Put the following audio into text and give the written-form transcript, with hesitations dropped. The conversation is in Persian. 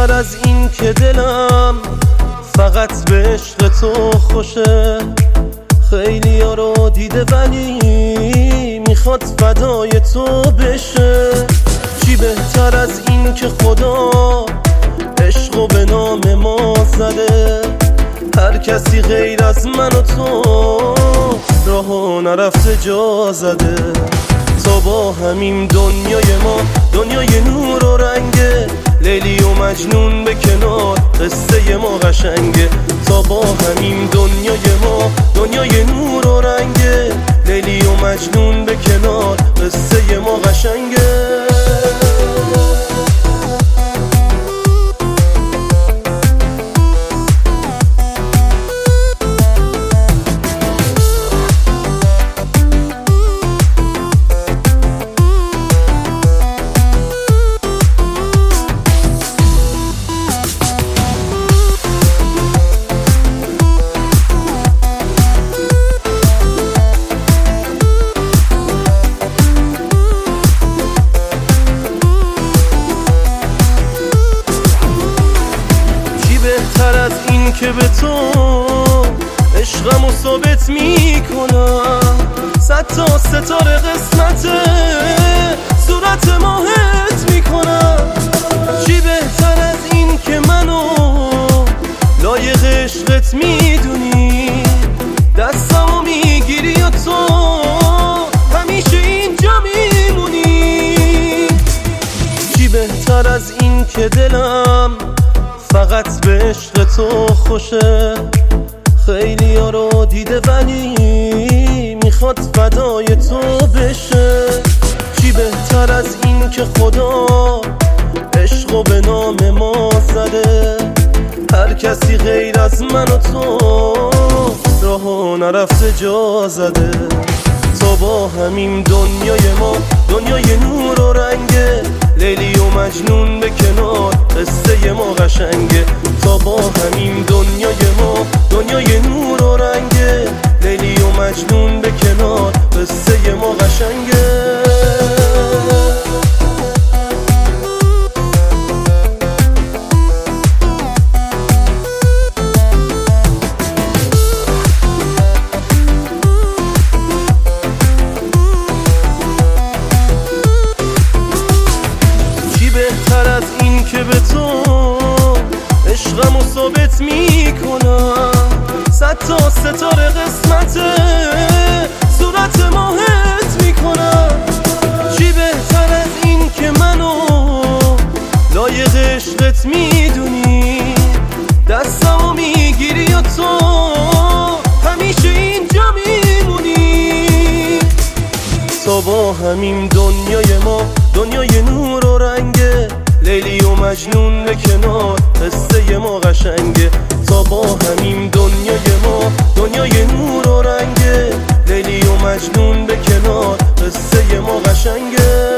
بهتر از این که دلم فقط به عشق تو خوشه. خیلی ها رو دیده ولی میخواد فدای تو بشه. چی بهتر از این که خدا عشقو به نام ما زده. هر کسی غیر از من و تو راهو نرفته جا زده. تا با همیم دنیای ما دنیای نور و رنگه. لیلی و مجنون به کنار قصه ما قشنگه. تا با همیم دنیای ما دنیای نور و رنگه. لیلی و مجنون به کنار قصه ما قشنگه. بهتر از این که به تو عشقمو ثابت میکنم. 100 تا ستاره قسمت صورت ماهت میکنم. چی بهتر از این که منو لایق عشقت میدونی. دستمو میگیری و تو همیشه اینجا میمونی. چی بهتر از این که دلم فقط به عشق تو خوشه. خیلی ها رو دیده ولی میخواد فدای تو بشه. چی بهتر از این که خدا عشقو به نام ما زده. هر کسی غیر از من و تو راهو نرفته جا زده. تا با همیم دنیای ما دنیای نور و رنگه. لیلی و مجنون به کنار قصه ما قشنگه. تا با همیم دنیای ما دنیای نور و رنگه. لیلی و مجنون به کنار قصه ما قشنگه. بهتر از این که به تو عشقمو ثابت میکنم. 100 تا ستاره قسمت صورت ماهت میکنم. چی بهتر از این که منو لایق عشقت میدونی. دستمو میگیری و تو همیشه اینجا میمونی. تا با همیم دنیای ما دنیای نور و رنگه. لیلی و مجنون به کنار قصه ما قشنگه. تا با همیم دنیای ما دنیای نور و رنگه. لیلی و مجنون به کنار قصه ما قشنگه.